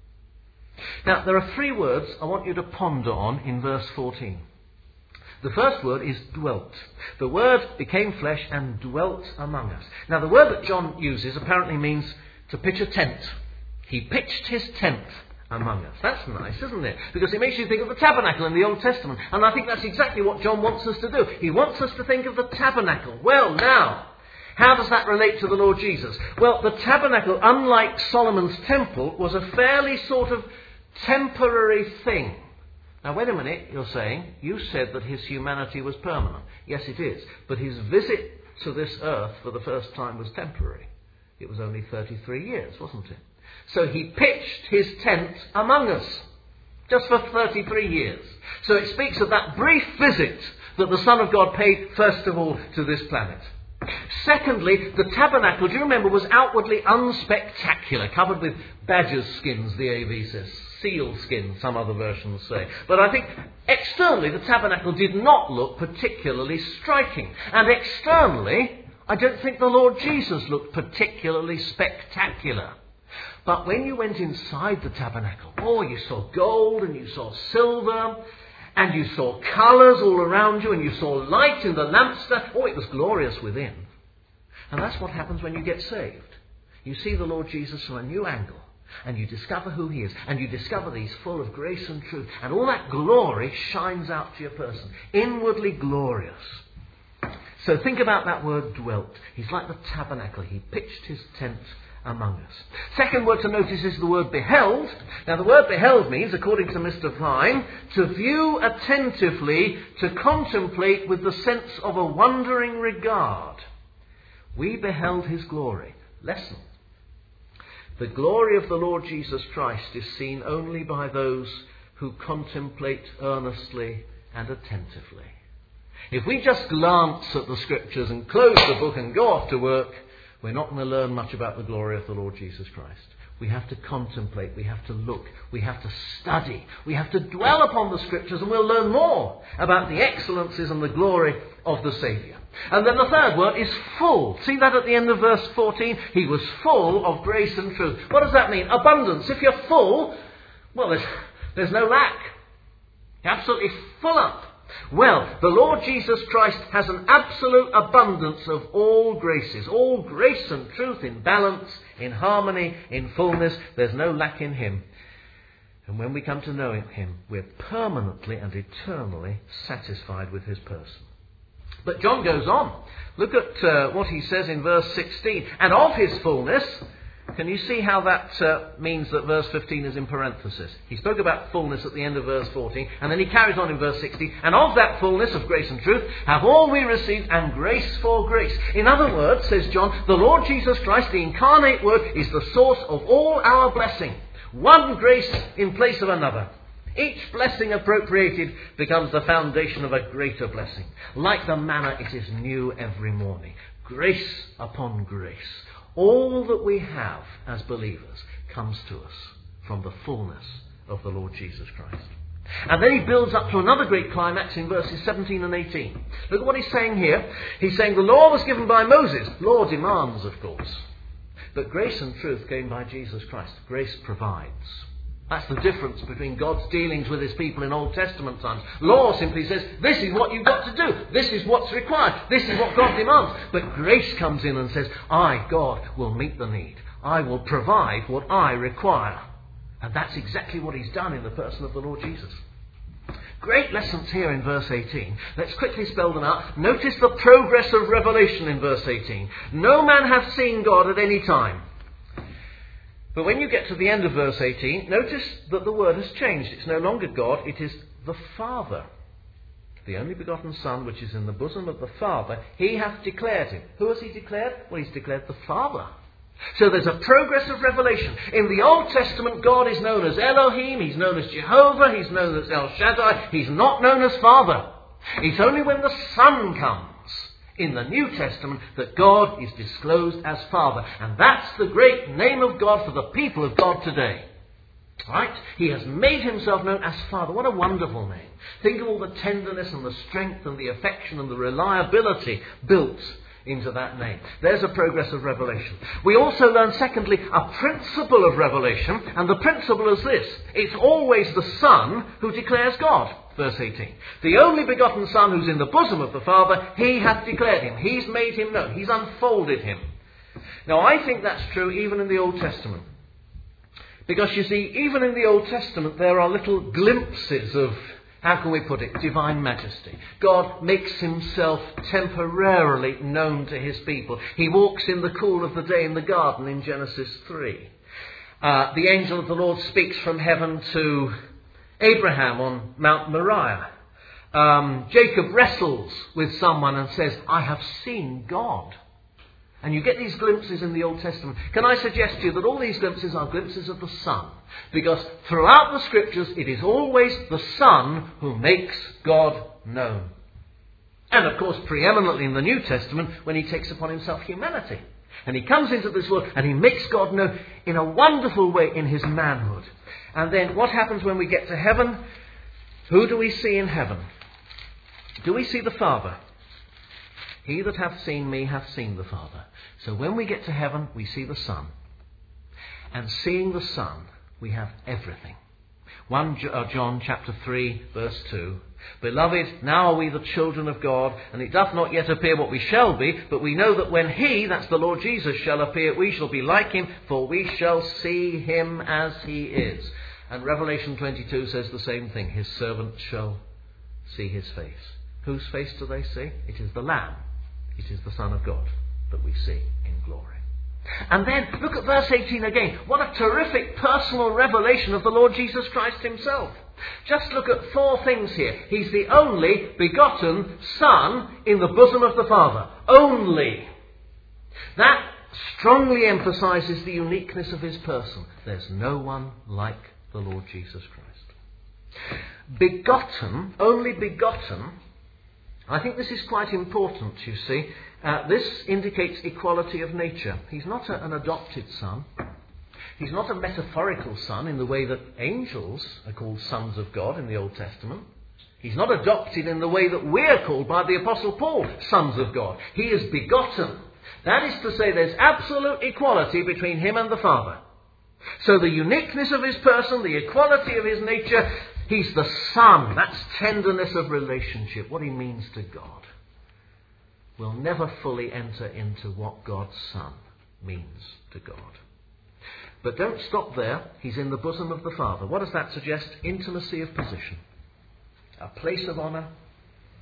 Now, there are 3 words I want you to ponder on in verse 14. The first word is dwelt. The Word became flesh and dwelt among us. Now, the word that John uses apparently means to pitch a tent. He pitched his tent among us. That's nice, isn't it? Because it makes you think of the tabernacle in the Old Testament. And I think that's exactly what John wants us to do. He wants us to think of the tabernacle. Well, now, how does that relate to the Lord Jesus? Well, the tabernacle, unlike Solomon's temple, was a fairly sort of temporary thing. Now, wait a minute, you're saying, you said that his humanity was permanent. Yes, it is. But his visit to this earth for the first time was temporary. It was only 33 years, wasn't it? So he pitched his tent among us, just for 33 years. So it speaks of that brief visit that the Son of God paid, first of all, to this planet. Secondly, the tabernacle, do you remember, was outwardly unspectacular, covered with badger's skins, the AV says. Seal skin, some other versions say. But I think externally the tabernacle did not look particularly striking. And externally, I don't think the Lord Jesus looked particularly spectacular. But when you went inside the tabernacle, you saw gold and you saw silver and you saw colours all around you and you saw light in the lampstand. It was glorious within. And that's what happens when you get saved. You see the Lord Jesus from a new angle. And you discover who he is. And you discover that he's full of grace and truth. And all that glory shines out to your person. Inwardly glorious. So think about that word dwelt. He's like the tabernacle. He pitched his tent among us. Second word to notice is the word beheld. Now the word beheld means, according to Mr. Vine, to view attentively, to contemplate with the sense of a wondering regard. We beheld his glory. Lesson. The glory of the Lord Jesus Christ is seen only by those who contemplate earnestly and attentively. If we just glance at the Scriptures and close the book and go off to work, we're not going to learn much about the glory of the Lord Jesus Christ. We have to contemplate, we have to look, we have to study, we have to dwell upon the Scriptures, and we'll learn more about the excellencies and the glory of the Saviour. And then the third word is full. See that at the end of verse 14? He was full of grace and truth. What does that mean? Abundance. If you're full, well, there's no lack. You're absolutely full up. Well, the Lord Jesus Christ has an absolute abundance of all graces. All grace and truth in balance, in harmony, in fullness. There's no lack in him. And when we come to know him, we're permanently and eternally satisfied with his person. But John goes on. Look at what he says in verse 16. And of his fullness, Can you see how that means that verse 15 is in parenthesis? He spoke about fullness at the end of verse 14, and then he carries on in verse 16, and of that fullness of grace and truth have all we received, and grace for grace. In other words, says John, the Lord Jesus Christ, the incarnate Word, is the source of all our blessing. One grace in place of another. Each blessing appropriated becomes the foundation of a greater blessing. Like the manna, it is new every morning. Grace upon grace. All that we have as believers comes to us from the fullness of the Lord Jesus Christ. And then he builds up to another great climax in verses 17 and 18. Look at what he's saying here. He's saying the law was given by Moses. Law demands, of course. But grace and truth came by Jesus Christ. Grace provides. That's the difference between God's dealings with his people in Old Testament times. Law simply says, this is what you've got to do. This is what's required. This is what God demands. But grace comes in and says, I, God, will meet the need. I will provide what I require. And that's exactly what he's done in the person of the Lord Jesus. Great lessons here in verse 18. Let's quickly spell them out. Notice the progress of revelation in verse 18. No man hath seen God at any time. But when you get to the end of verse 18, notice that the word has changed. It's no longer God, it is the Father. The only begotten Son, which is in the bosom of the Father, he hath declared him. Who has he declared? Well, he's declared the Father. So there's a progress of revelation. In the Old Testament, God is known as Elohim, he's known as Jehovah, he's known as El Shaddai, he's not known as Father. It's only when the Son comes in the New Testament that God is disclosed as Father. And that's the great name of God for the people of God today. Right? He has made himself known as Father. What a wonderful name. Think of all the tenderness and the strength and the affection and the reliability built into that name. There's a progress of revelation. We also learn, secondly, a principle of revelation, and the principle is this. It's always the Son who declares God. Verse 18. The only begotten Son who's in the bosom of the Father, he hath declared him. He's made him known. He's unfolded him. Now, I think that's true even in the Old Testament. Because, you see, even in the Old Testament, there are little glimpses of, how can we put it, divine majesty. God makes himself temporarily known to his people. He walks in the cool of the day in the garden in Genesis 3. The angel of the Lord speaks from heaven to Abraham on Mount Moriah. Jacob wrestles with someone and says, I have seen God. And you get these glimpses in the Old Testament. Can I suggest to you that all these glimpses are glimpses of the Son? Because throughout the Scriptures, it is always the Son who makes God known. And of course, preeminently in the New Testament, when he takes upon himself humanity. And he comes into this world and he makes God known in a wonderful way in his manhood. And then what happens when we get to heaven? Who do we see in heaven? Do we see the Father? He that hath seen me hath seen the Father. So when we get to heaven, we see the Son. And seeing the Son, we have everything. 1 John chapter 3, verse 2. Beloved, now are we the children of God, and it doth not yet appear what we shall be, but we know that when he, that's the Lord Jesus, shall appear, we shall be like him, for we shall see him as he is. And Revelation 22 says the same thing. His servants shall see his face. Whose face do they see? It is the Lamb. It is the Son of God that we see in glory. And then, look at verse 18 again. What a terrific personal revelation of the Lord Jesus Christ himself. Just look at 4 things here. He's the only begotten Son in the bosom of the Father. Only. That strongly emphasizes the uniqueness of his person. There's no one like the Lord Jesus Christ. Begotten, only begotten. I think this is quite important, you see. This indicates equality of nature. He's not an adopted son. He's not a metaphorical son in the way that angels are called sons of God in the Old Testament. He's not adopted in the way that we're called by the Apostle Paul, sons of God. He is begotten. That is to say, there's absolute equality between him and the Father. So the uniqueness of his person, the equality of his nature, he's the Son. That's tenderness of relationship, what he means to God. We'll never fully enter into what God's Son means to God. But don't stop there. He's in the bosom of the Father. What does that suggest? Intimacy of position. A place of honour.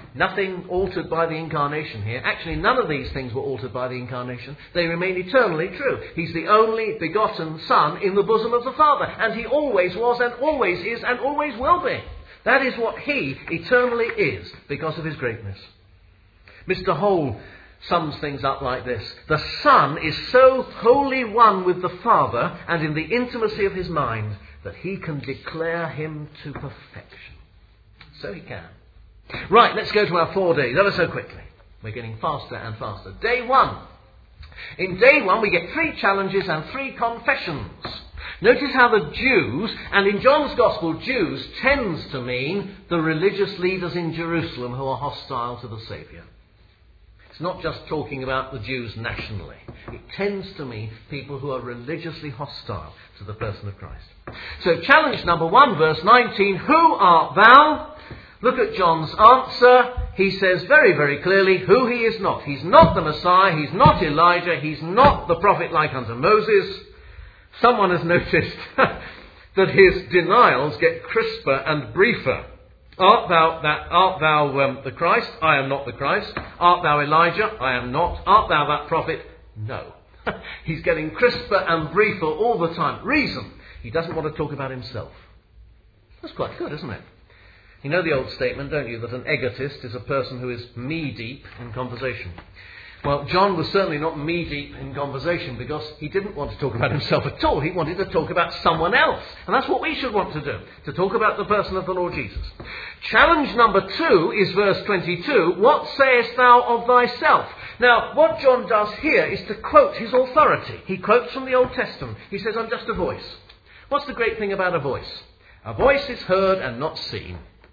Nothing altered by the incarnation here. Actually, none of these things were altered by the incarnation. They remain eternally true. He's the only begotten Son in the bosom of the Father, and he always was and always is and always will be. That is what he eternally is because of his greatness. Mr. Hole sums things up like this. The Son is so wholly one with the Father and in the intimacy of his mind that he can declare him to perfection. So he can. Right, let's go to our 4 days ever so quickly. We're getting faster and faster. Day 1. In day 1 we get 3 challenges and 3 confessions. Notice how the Jews, and in John's Gospel, Jews tends to mean the religious leaders in Jerusalem who are hostile to the Saviour. It's not just talking about the Jews nationally. It tends to mean people who are religiously hostile to the person of Christ. So challenge number 1, verse 19, who art thou? Look at John's answer. He says very, very clearly who he is not. He's not the Messiah. He's not Elijah. He's not the prophet like unto Moses. Someone has noticed that his denials get crisper and briefer. Art thou the Christ? I am not the Christ. Art thou Elijah? I am not. Art thou that prophet? No. He's getting crisper and briefer all the time. Reason, he doesn't want to talk about himself. That's quite good, isn't it? You know the old statement, don't you, that an egotist is a person who is me-deep in conversation. Well, John was certainly not me-deep in conversation because he didn't want to talk about himself at all. He wanted to talk about someone else. And that's what we should want to do, to talk about the person of the Lord Jesus. Challenge number 2 is verse 22. What sayest thou of thyself? Now, what John does here is to quote his authority. He quotes from the Old Testament. He says, I'm just a voice. What's the great thing about a voice? A voice is heard and not seen.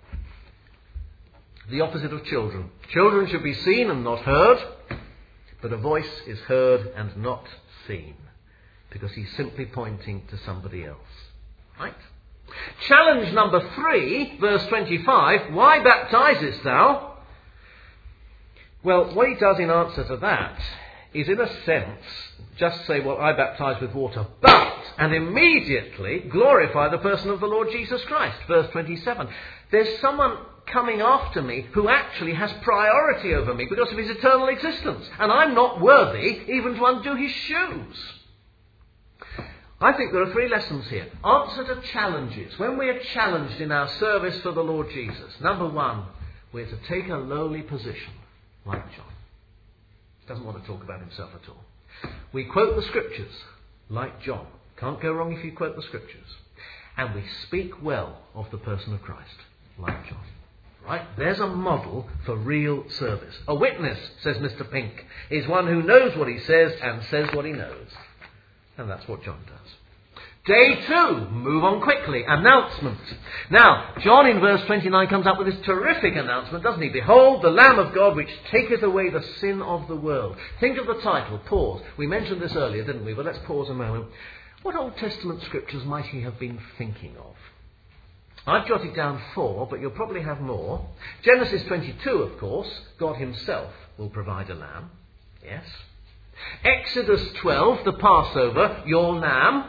The opposite of children. Children should be seen and not heard. But a voice is heard and not seen, because he's simply pointing to somebody else. Right? Challenge number 3, verse 25, why baptizest thou? Well, what he does in answer to that is, in a sense, just say, well, I baptize with water, but, and immediately glorify the person of the Lord Jesus Christ. Verse 27, there's someone coming after me who actually has priority over me because of his eternal existence. And I'm not worthy even to undo his shoes. I think there are 3 lessons here. Answer to challenges. When we are challenged in our service for the Lord Jesus, number 1, we're to take a lowly position, like John. He doesn't want to talk about himself at all. We quote the Scriptures, like John. Can't go wrong if you quote the Scriptures. And we speak well of the person of Christ, like John. Right? There's a model for real service. A witness, says Mr. Pink, is one who knows what he says and says what he knows. And that's what John does. Day 2, move on quickly, announcement. Now, John in verse 29 comes up with this terrific announcement, doesn't he? Behold, the Lamb of God which taketh away the sin of the world. Think of the title, pause. We mentioned this earlier, didn't we? But let's pause a moment. What Old Testament scriptures might he have been thinking of? I've jotted down 4, but you'll probably have more. Genesis 22, of course. God himself will provide a lamb. Yes. Exodus 12, the Passover, your lamb.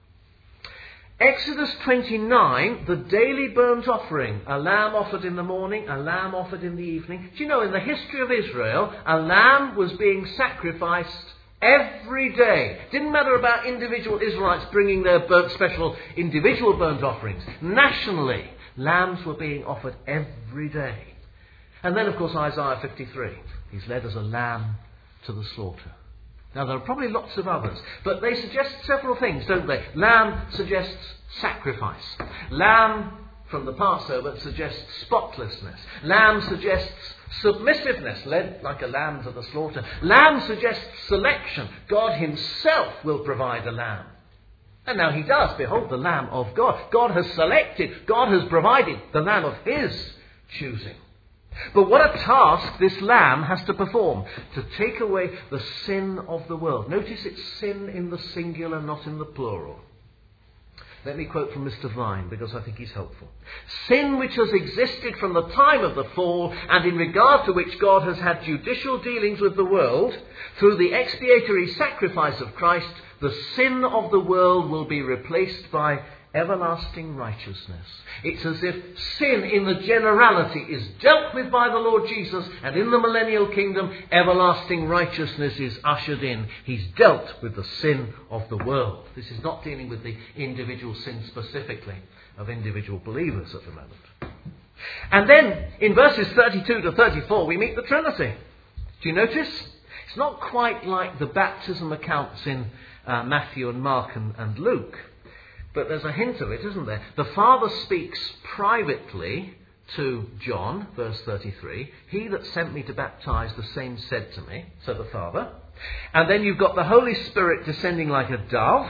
Exodus 29, the daily burnt offering. A lamb offered in the morning, a lamb offered in the evening. Do you know, in the history of Israel, a lamb was being sacrificed every day. Didn't matter about individual Israelites bringing their special individual burnt offerings. Nationally, lambs were being offered every day. And then, of course, Isaiah 53. He's led as a lamb to the slaughter. Now, there are probably lots of others, but they suggest several things, don't they? Lamb suggests sacrifice. Lamb from the Passover suggests spotlessness. Lamb suggests submissiveness, led like a lamb to the slaughter. Lamb suggests selection. God himself will provide a lamb. And now he does. Behold, the Lamb of God. God has selected, God has provided the lamb of his choosing. But what a task this lamb has to perform, to take away the sin of the world. Notice it's sin in the singular, not in the plural. Let me quote from Mr. Vine, because I think he's helpful. Sin which has existed from the time of the fall, and in regard to which God has had judicial dealings with the world, through the expiatory sacrifice of Christ, the sin of the world will be replaced by everlasting righteousness. It's as if sin in the generality is dealt with by the Lord Jesus, and in the millennial kingdom, everlasting righteousness is ushered in. He's dealt with the sin of the world. This is not dealing with the individual sin specifically of individual believers at the moment. And then in verses 32 to 34 we meet the Trinity. Do you notice? It's not quite like the baptism accounts in Matthew and Mark and Luke. But there's a hint of it, isn't there? The Father speaks privately to John, verse 33. He that sent me to baptize, the same said to me. So the Father. And then you've got the Holy Spirit descending like a dove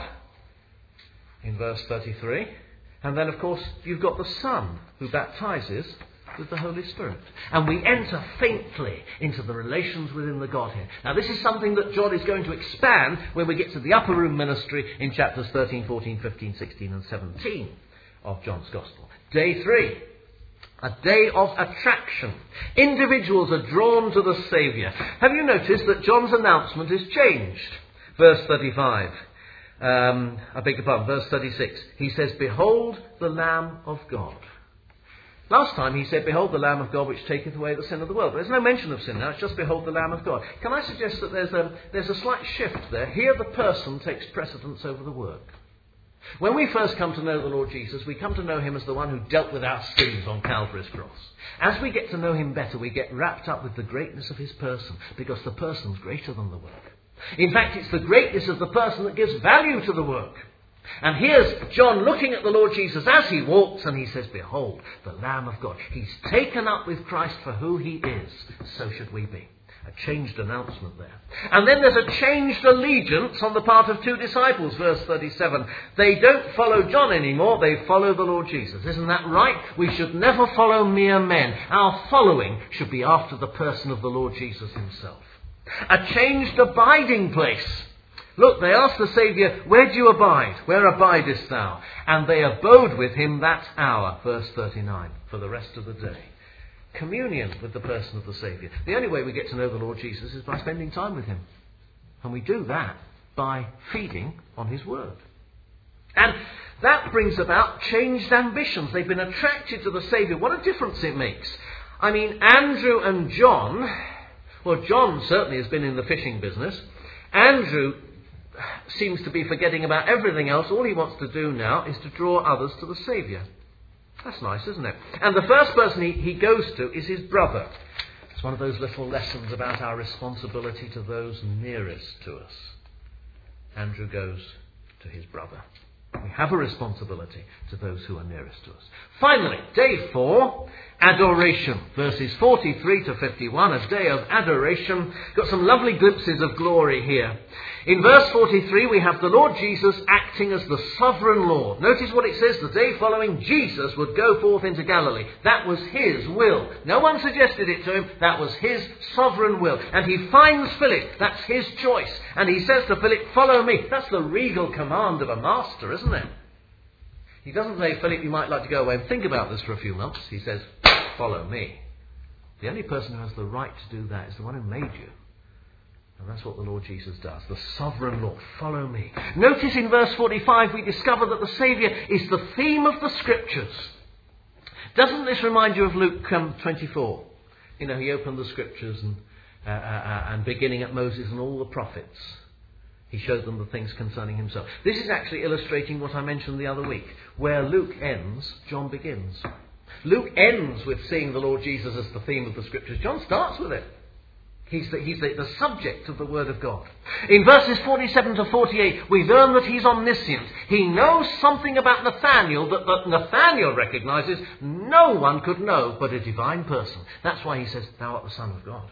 in verse 33. And then, of course, you've got the Son who baptizes with the Holy Spirit. And we enter faintly into the relations within the Godhead. Now, this is something that John is going to expand when we get to the upper room ministry in chapters 13, 14, 15, 16 and 17 of John's Gospel. Day 3. A day of attraction. Individuals are drawn to the Saviour. Have you noticed that John's announcement is changed? Verse 35. Verse 36. He says, "Behold the Lamb of God." Last time he said, "Behold the Lamb of God which taketh away the sin of the world." There's no mention of sin now, it's just "Behold the Lamb of God." Can I suggest that there's a slight shift there? Here the person takes precedence over the work. When we first come to know the Lord Jesus, we come to know him as the one who dealt with our sins on Calvary's cross. As we get to know him better, we get wrapped up with the greatness of his person, because the person's greater than the work. In fact, it's the greatness of the person that gives value to the work. And here's John looking at the Lord Jesus as he walks, and he says, "Behold, the Lamb of God." He's taken up with Christ for who he is. So should we be. A changed announcement there. And then there's a changed allegiance on the part of two disciples, verse 37. They don't follow John anymore, they follow the Lord Jesus. Isn't that right? We should never follow mere men. Our following should be after the person of the Lord Jesus himself. A changed abiding place. Look, they asked the Saviour, "Where do you abide? Where abidest thou?" And they abode with him that hour, verse 39, for the rest of the day. Communion with the person of the Saviour. The only way we get to know the Lord Jesus is by spending time with him. And we do that by feeding on his word. And that brings about changed ambitions. They've been attracted to the Saviour. What a difference it makes. I mean, Andrew and John, well, John certainly has been in the fishing business. Andrew seems to be forgetting about everything else. All he wants to do now is to draw others to the Saviour. That's nice, isn't it? And the first person he goes to is his brother. It's one of those little lessons about our responsibility to those nearest to us. Andrew goes to his brother. We have a responsibility to those who are nearest to us. Finally, day 4, adoration. Verses 43 to 51, a day of adoration. Got some lovely glimpses of glory here. In verse 43, we have the Lord Jesus acting as the sovereign Lord. Notice what it says, the day following Jesus would go forth into Galilee. That was his will. No one suggested it to him. That was his sovereign will. And he finds Philip. That's his choice. And he says to Philip, "Follow me." That's the regal command of a master, isn't it? He doesn't say, "Philip, you might like to go away and think about this for a few months." He says, "Follow me." The only person who has the right to do that is the one who made you. And that's what the Lord Jesus does. The sovereign Lord. Follow me. Notice in verse 45 we discover that the Saviour is the theme of the Scriptures. Doesn't this remind you of Luke 24? You know, he opened the Scriptures and beginning at Moses and all the prophets, he showed them the things concerning himself. This is actually illustrating what I mentioned the other week. Where Luke ends, John begins. Luke ends with seeing the Lord Jesus as the theme of the Scriptures. John starts with it. He's the subject of the Word of God. In verses 47 to 48, we learn that he's omniscient. He knows something about Nathanael that Nathanael recognises no one could know but a divine person. That's why he says, "Thou art the Son of God."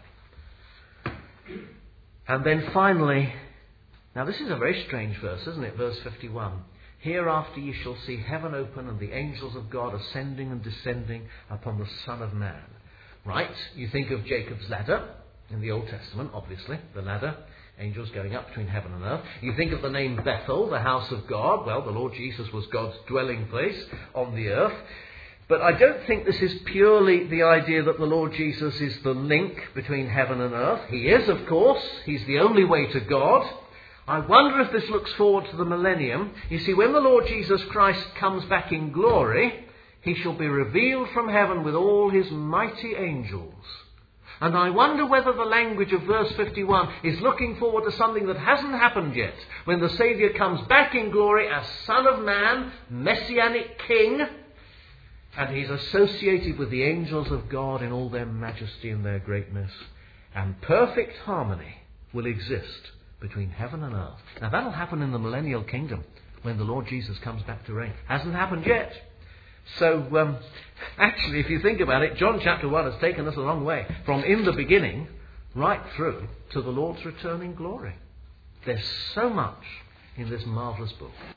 And then finally, now this is a very strange verse, isn't it? Verse 51. "Hereafter ye shall see heaven open and the angels of God ascending and descending upon the Son of Man." Right? You think of Jacob's ladder. In the Old Testament, obviously, the ladder, angels going up between heaven and earth. You think of the name Bethel, the house of God. Well, the Lord Jesus was God's dwelling place on the earth. But I don't think this is purely the idea that the Lord Jesus is the link between heaven and earth. He is, of course. He's the only way to God. I wonder if this looks forward to the millennium. You see, when the Lord Jesus Christ comes back in glory, he shall be revealed from heaven with all his mighty angels. And I wonder whether the language of verse 51 is looking forward to something that hasn't happened yet, when the Saviour comes back in glory as Son of Man, Messianic King, and he's associated with the angels of God in all their majesty and their greatness, and perfect harmony will exist between heaven and earth. Now that'll happen in the millennial kingdom when the Lord Jesus comes back to reign. Hasn't happened yet. So, actually, if you think about it, John chapter 1 has taken us a long way, from in the beginning right through to the Lord's return in glory. There's so much in this marvellous book.